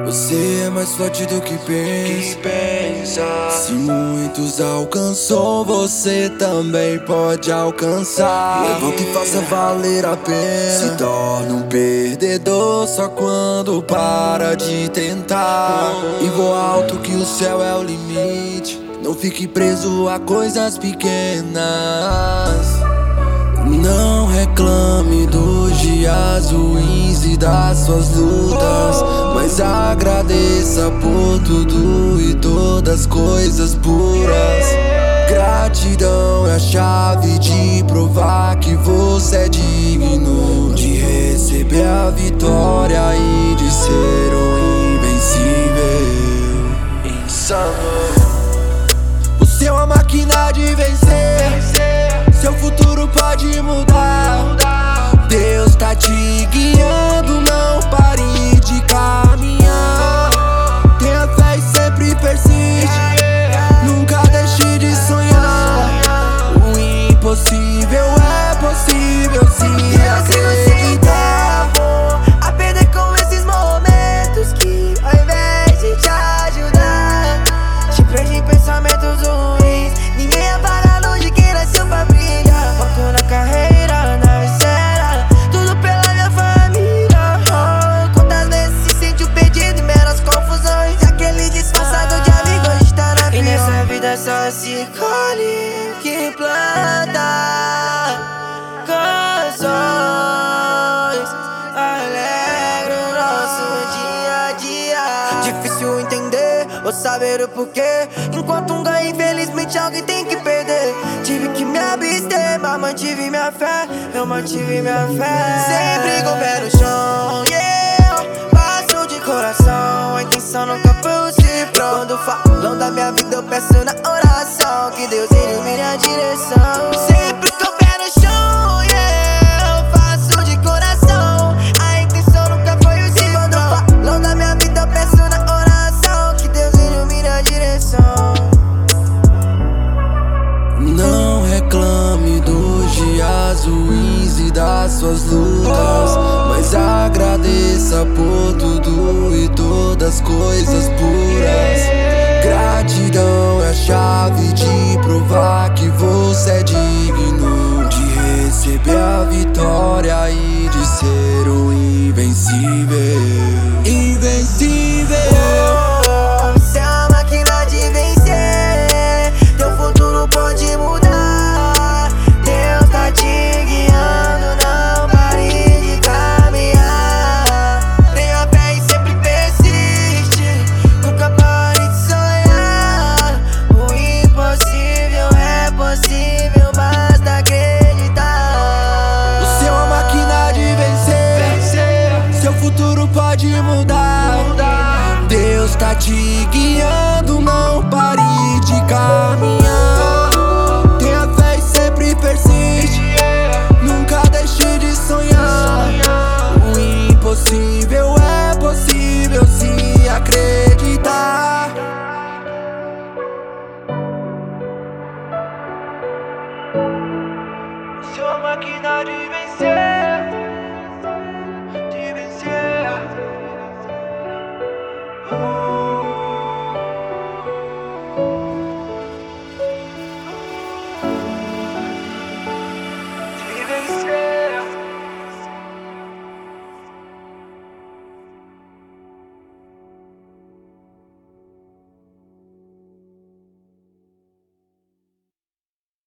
Você é mais forte do que pensa. Se muitos alcançou, você também pode alcançar. Levanta e faça valer a pena. Se torna um perdedor só quando para de tentar. E voa alto que o céu é o limite. Não fique preso a coisas pequenas. Não reclame dos dias ruins e das suas lutas, mas agradeça por tudo e todas as coisas puras. Gratidão é a chave de provar que você é digno de receber a vitória e de ser um invencível. Insano. Você é uma máquina de vencer. Seu futuro pode mudar. Deus tá te guiando, não pare de caminhar. Tenha fé e sempre persiste. Nunca deixe de sonhar. O impossível é possível se acreditar. A perder com esses momentos que, ao invés de te ajudar, te prende em pensamentos ruins. Ninguém apaga a luz de quem nasceu pra brilhar. Foco na carreira, na viscera, tudo pela minha família. Quantas vezes se sentiu perdido em meras confusões, e aquele disfarçado de amigo hoje tá na pior. E nessa vida só se colhe que planta canções, alegra o nosso dia a dia. Difícil entender ou saber o porquê. Enquanto um ganha, infelizmente alguém tem que perder. Tive que me abster, mas mantive minha fé. Eu mantive minha fé. Sempre com o pé no chão, yeah. Passo de coração, a intenção nunca foi o cifrão. Quando falam da minha vida eu peço na oração que Deus ilumine a direção. Sempre com o pé no chão, yeah. Eu faço de coração, a intenção nunca foi o cifrão. Quando falam da minha vida eu peço na oração que Deus ilumine a direção. Não reclame dos dias ruins e das suas lutas, mas agradeça por tudo e todas as coisas puras. Gratidão é a chave de provar que você é digno de receber a vitória e de ser um invencível. Invencível. Você é a máquina de vencer. Teu futuro pode mudar. Deus tá te guiando, não pare de caminhar. Tenha fé e sempre persiste. Nunca pare de sonhar. O impossível é possível, basta acreditar. Você é uma máquina de vencer. Seu futuro pode mudar. Deus tá te guiando, não pare de caminhar. Tenha fé e sempre persiste. Nunca deixe de sonhar. O impossível é possível se acreditar. Você é uma máquina de vencer.